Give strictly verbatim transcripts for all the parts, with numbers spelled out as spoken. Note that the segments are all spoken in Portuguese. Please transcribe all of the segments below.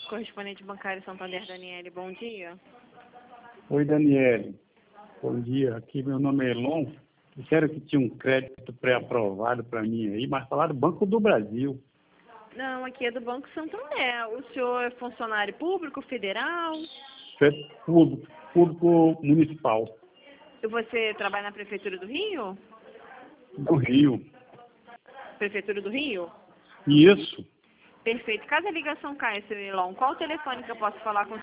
Correspondente bancário Santander, Daniele, bom dia. Oi, Daniele. Bom dia. Aqui meu nome é Elon. Disseram que tinha um crédito pré-aprovado para mim aí, mas falaram do Banco do Brasil. Não, aqui é do Banco Santander. O senhor é funcionário público, federal? É público, público municipal. E você trabalha na Prefeitura do Rio? Do Rio. Prefeitura do Rio? Isso. Perfeito. Caso a ligação caia, seu Elon, qual o telefone que eu posso falar com...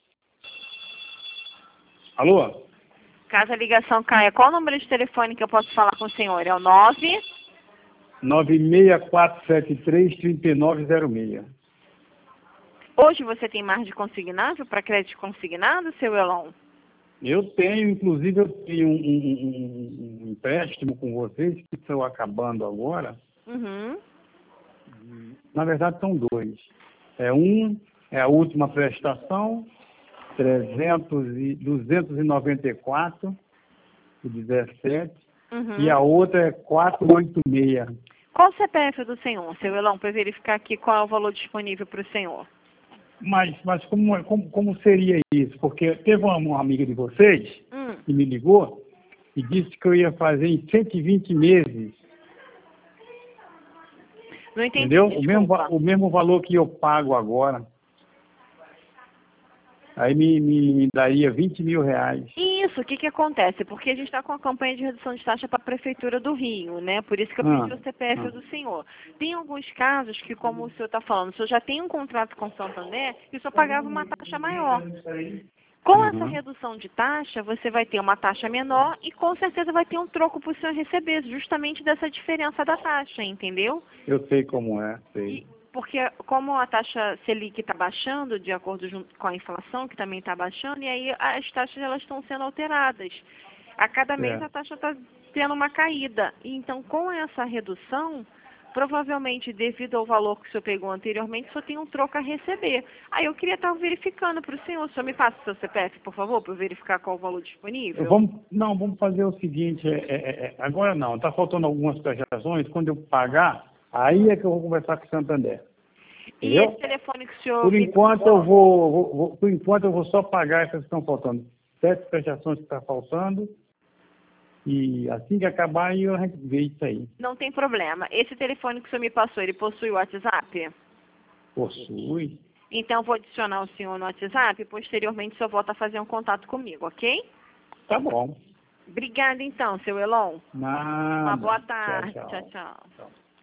Alô? Caso a ligação caia, qual o número de telefone que eu posso falar com o senhor? É o nove... nove seis quatro sete três, três nove zero seis. Hoje você tem margem de consignado para crédito consignado, seu Elon? Eu tenho, inclusive, eu tenho um, um, um, um empréstimo com vocês que estão acabando agora. Uhum. Na verdade, são dois. É um, é a última prestação, trezentos e, duzentos e noventa e quatro, de dezessete, Uhum. e a outra é quatrocentos e oitenta e seis. Qual o C P F do senhor, seu Elon, para verificar aqui qual é o valor disponível para o senhor? Mas, mas como, como, como seria isso? Porque teve uma, uma amiga de vocês Hum. que me ligou e disse que eu ia fazer em cento e vinte meses. Não entendi, Entendeu? O mesmo, desculpa. va- o mesmo valor que eu pago agora. Aí me, me, me daria vinte mil reais. Isso, o que que acontece? Porque a gente está com a campanha de redução de taxa para a Prefeitura do Rio, né? Por isso que eu Ah, pedi o C P F ah. do senhor. Tem alguns casos que, como o senhor está falando, o senhor já tem um contrato com o Santander e o senhor pagava uma taxa maior. Com essa Uhum. redução de taxa, você vai ter uma taxa menor e com certeza vai ter um troco para o senhor receber, justamente dessa diferença da taxa, entendeu? Eu sei como é, sei. E, porque como a taxa Selic está baixando, de acordo jun- com a inflação, que também está baixando, e aí as taxas elas estão sendo alteradas. A cada mês É. a taxa está tendo uma caída. E então, com essa redução, provavelmente, devido ao valor que o senhor pegou anteriormente, só tem um troco a receber. Aí eu queria estar verificando para o senhor. O senhor me passa o seu C P F, por favor, para eu verificar qual o valor disponível? Vamos, não, vamos fazer o seguinte, é, é, é, agora não, está faltando algumas prestações, quando eu pagar, aí é que eu vou conversar com o Santander. E Entendeu? esse telefone que o senhor... Por me enquanto passou? eu vou, vou- vou- por enquanto eu vou só pagar essas que estão faltando. Sete prestações que estão faltando. E assim que acabar, aí a gente vê isso aí. Não tem problema. Esse telefone que o senhor me passou, ele possui o WhatsApp? Possui. Então, vou adicionar o senhor no WhatsApp e, posteriormente, o senhor volta a fazer um contato comigo, ok? Tá bom. Obrigada, então, seu Elon. Nada. Uma boa Tchau, tarde. tchau. Tchau, tchau. Tchau.